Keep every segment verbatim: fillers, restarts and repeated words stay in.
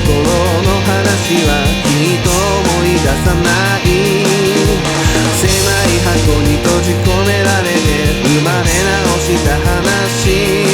の話はきっと思い出さない。狭い箱に閉じ込められて生まれ直した話、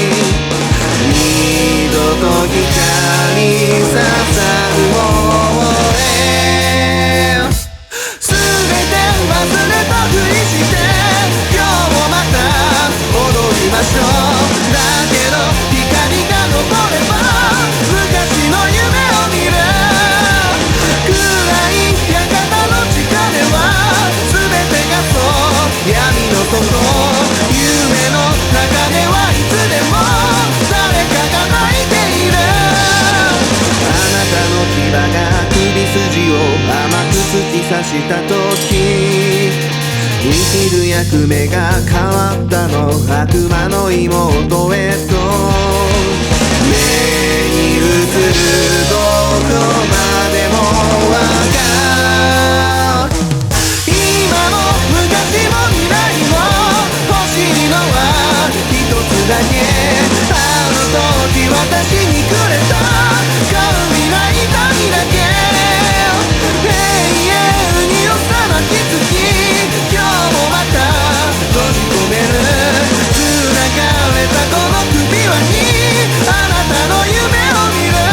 二度と光ささるもえ、すべて忘れたふりして今日もまた踊りましょう。だけど光が昇れば昔の夢を見る。暗い館の地下では全てがそう闇の底、夢の中ではいつでも誰かが泣いている。あなたの牙が首筋を甘く突き刺した時、生きる役目が変わったの悪魔の妹へと。目に映るどこまでもわかる。今も昔も未来も欲しいのは一つだけ。あの時私にくれた軽いな痛みだけ。永遠に収まきつき今日もまた閉じ込める。繋がれたこの首輪にあなたの夢を見る。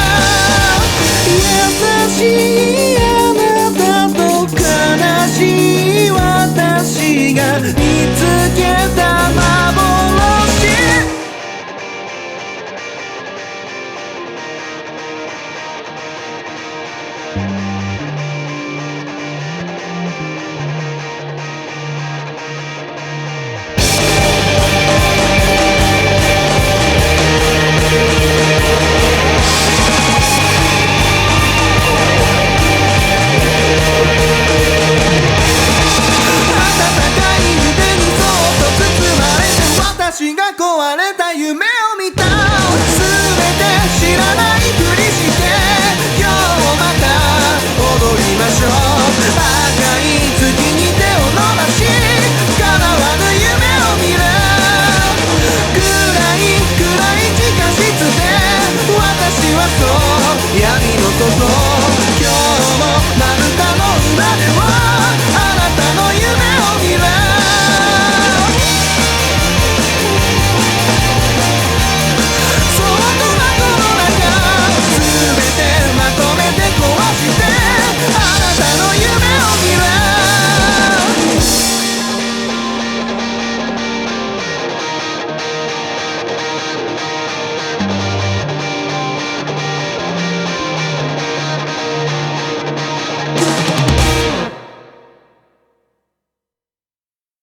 優しいあなたと悲しい私が見つけた幻。